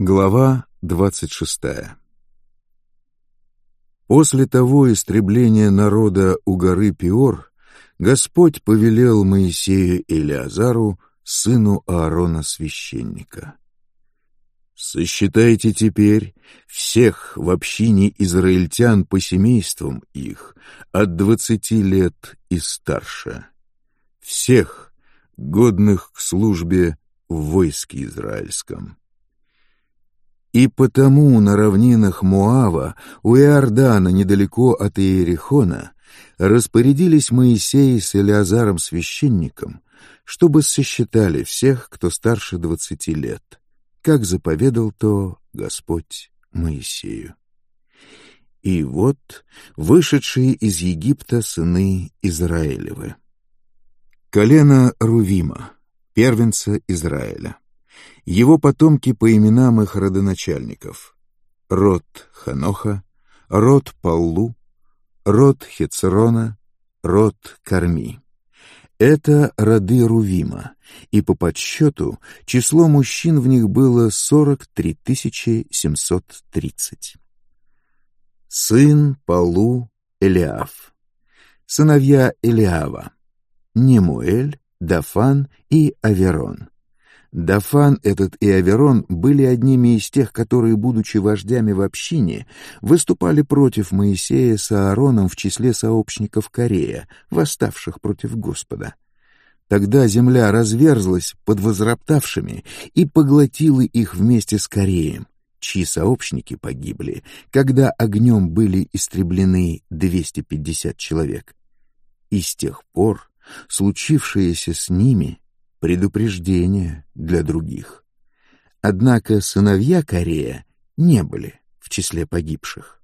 Глава 26. После того истребления народа у горы Пиор Господь повелел Моисею и Элеазару, сыну Аарона священника: «Сосчитайте теперь всех в общине израильтян по семействам их от 20 лет и старше, всех, годных к службе в войске израильском». И потому на равнинах Моава, у Иордана, недалеко от Иерихона, распорядились Моисей с Элеазаром священником, чтобы сосчитали всех, кто старше 20 лет, как заповедал то Господь Моисею. И вот вышедшие из Египта сыны Израилевы. Колено Рувима, первенца Израиля. Его потомки по именам их родоначальников: род Ханоха, род Паллу, род Хецрона, род Карми. Это роды Рувима, и по подсчету число мужчин в них было 43 730. Сын Паллу Элиав. Сыновья Элиава: Немуэль, Дафан и Аверон. Дафан этот и Аверон были одними из тех, которые, будучи вождями в общине, выступали против Моисея с Аароном в числе сообщников Корея, восставших против Господа. Тогда земля разверзлась под возроптавшими и поглотила их вместе с Кореем, чьи сообщники погибли, когда огнем были истреблены 250 человек. И с тех пор случившееся с ними — предупреждение для других. Однако сыновья Корея не были в числе погибших.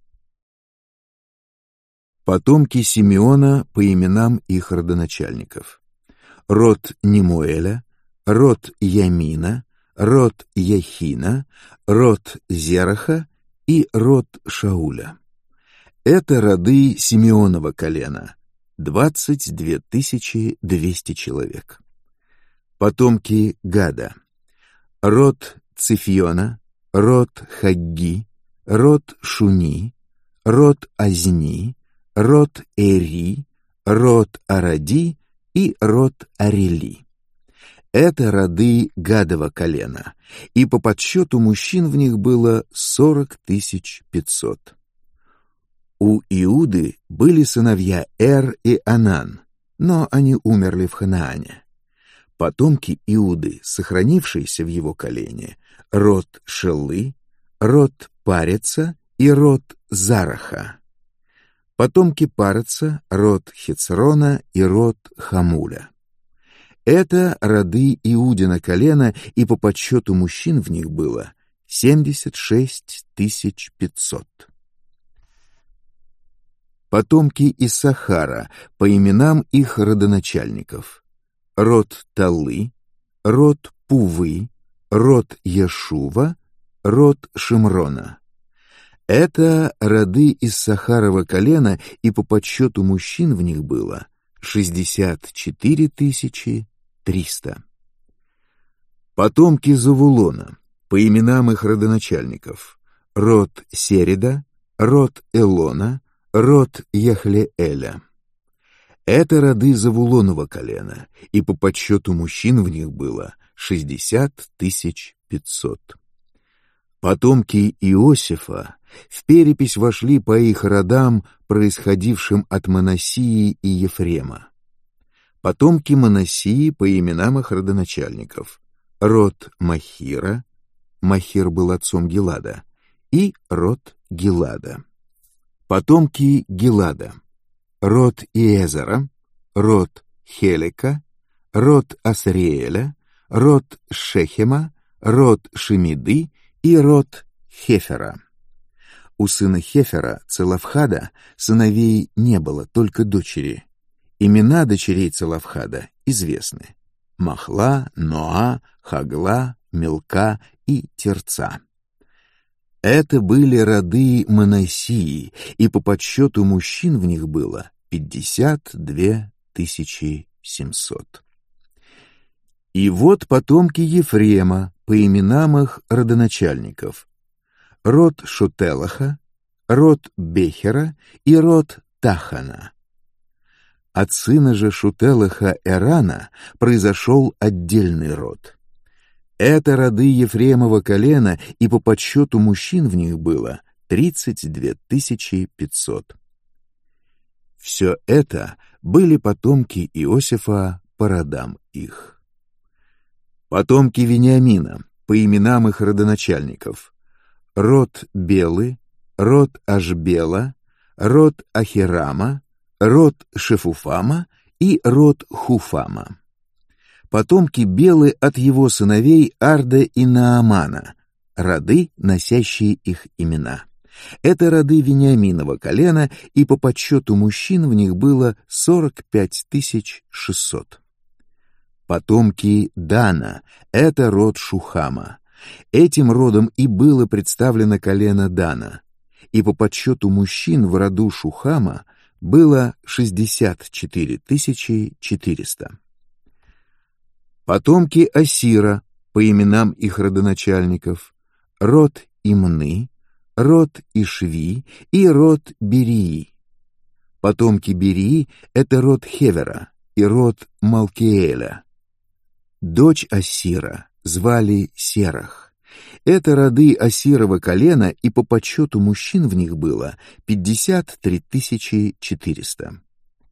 Потомки Симеона по именам их родоначальников: род Немуэля, род Ямина, род Яхина, род Зераха и род Шауля. Это роды Симеонова колена, 22 200 человек. Потомки Гада: род Цифиона, род Хагги, род Шуни, род Азни, род Эри, род Аради и род Арели. Это роды Гадова колена, и по подсчету мужчин в них было 40 500. У Иуды были сыновья Эр и Анан, но они умерли в Ханаане. Потомки Иуды, сохранившиеся в его колене: род Шелы, род Пареца и род Зараха. Потомки Пареца: род Хецрона и род Хамуля. Это роды Иудина колена, и по подсчету мужчин в них было 76 500. Потомки Иссахара по именам их родоначальников: род Таллы, род Пувы, род Яшува, род Шимрона. Это роды Иссахарова колена, и по подсчету мужчин в них было 64 300. Потомки Завулона по именам их родоначальников: род Середа, род Элона, род Яхлеэля. Это роды Завулонова колена, и по подсчету мужчин в них было 60 500. Потомки Иосифа в перепись вошли по их родам, происходившим от Манассии и Ефрема. Потомки Манассии по именам их родоначальников: род Махира, Махир был отцом Гилада, и род Гилада. Потомки Гилада: род Иезера, род Хелека, род Асриэля, род Шехема, род Шемиды и род Хефера. У сына Хефера, Целофхада, сыновей не было, только дочери. Имена дочерей Целофхада известны: Махла, Ноа, Хагла, Милка и Терца. Это были роды Манассии, и по подсчету мужчин в них было 52 700. И вот потомки Ефрема по именам их родоначальников: род Шутелаха, род Бехера и род Тахана. От сына же Шутелаха Эрана произошел отдельный род. Это роды Ефремова колена, и по подсчету мужчин в них было 32 500. Все это были потомки Иосифа по родам их. Потомки Вениамина по именам их родоначальников: род Белы, род Ашбела, род Ахирама, род Шефуфама и род Хуфама. Потомки Белы от его сыновей Арда и Наамана, роды, носящие их имена. Это роды Вениаминова колена, и по подсчету мужчин в них было 45 600. Потомки Дана — это род Шухама. Этим родом и было представлено колено Дана, и по подсчету мужчин в роду Шухама было 64 400. Потомки Асира по именам их родоначальников: род Имны, род Ишви и род Берии. Потомки Берии — это род Хевера и род Малкиэля. Дочь Асира звали Серах. Это роды Асирова колена, и по подсчету мужчин в них было 53 400.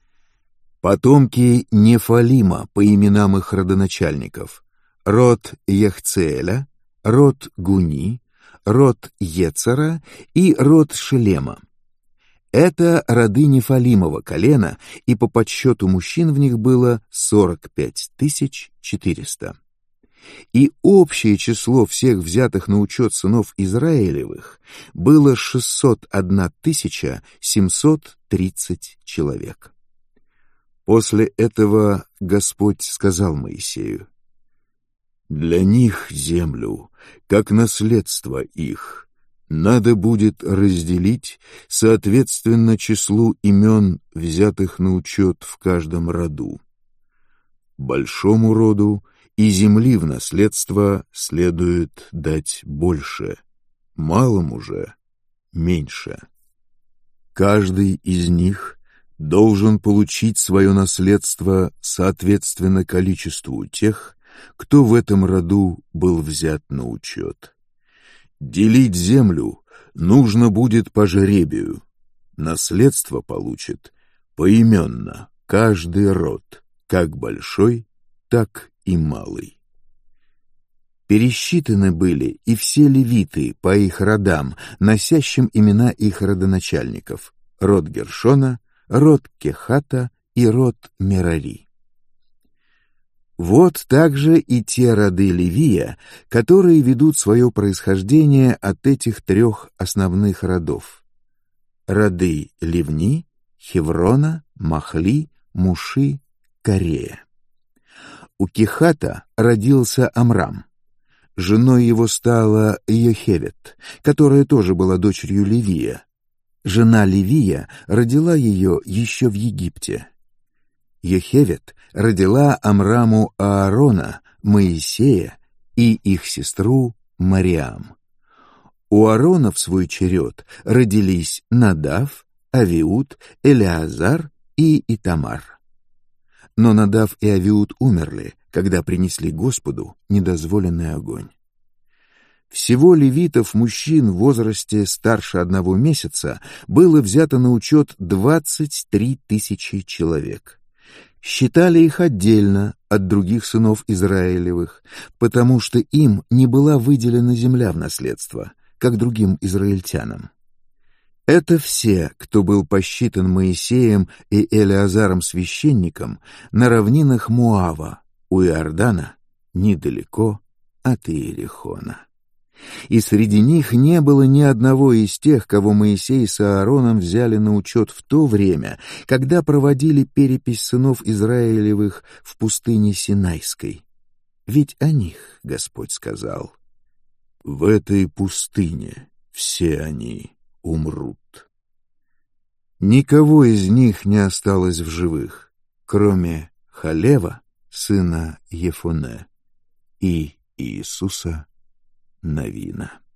Потомки Нефалима по именам их родоначальников: род Яхцеэля, род Гуни, род Ецера и род Шелема. Это роды Нефалимова колена, и по подсчету мужчин в них было 45 400. И общее число всех взятых на учет сынов Израилевых было 601 730 человек. После этого Господь сказал Моисею: «Для них землю, как наследство их, надо будет разделить соответственно числу имен, взятых на учет в каждом роду. Большому роду и земли в наследство следует дать больше, малому же меньше. Каждый из них должен получить свое наследство соответственно количеству тех, кто в этом роду был взят на учет. Делить землю нужно будет по жребию. Наследство получит поименно каждый род, как большой, так и малый». Пересчитаны были и все левиты по их родам, носящим имена их родоначальников: род Гершона, род Кехата и род Мерари. Вот также и те роды Левия, которые ведут свое происхождение от этих трех основных родов: роды Ливни, Хеврона, Махли, Муши, Корея. У Кехата родился Амрам. Женой его стала Йохевед, которая тоже была дочерью Левия. Жена Левия родила ее еще в Египте. Йохевед родила Амраму Аарона, Моисея и их сестру Мариам. У Аарона в свой черед родились Надав, Авиуд, Элеазар и Итамар. Но Надав и Авиуд умерли, когда принесли Господу недозволенный огонь. Всего левитов, мужчин в возрасте старше 1 месяца, было взято на учет 23 000 человек. Считали их отдельно от других сынов Израилевых, потому что им не была выделена земля в наследство, как другим израильтянам. Это все, кто был посчитан Моисеем и Элеазаром священником на равнинах Моава, у Иордана, недалеко от Иерихона. И среди них не было ни одного из тех, кого Моисей с Аароном взяли на учет в то время, когда проводили перепись сынов Израилевых в пустыне Синайской. Ведь о них Господь сказал: «В этой пустыне все они умрут». Никого из них не осталось в живых, кроме Халева, сына Ефоне, и Иисуса Навина.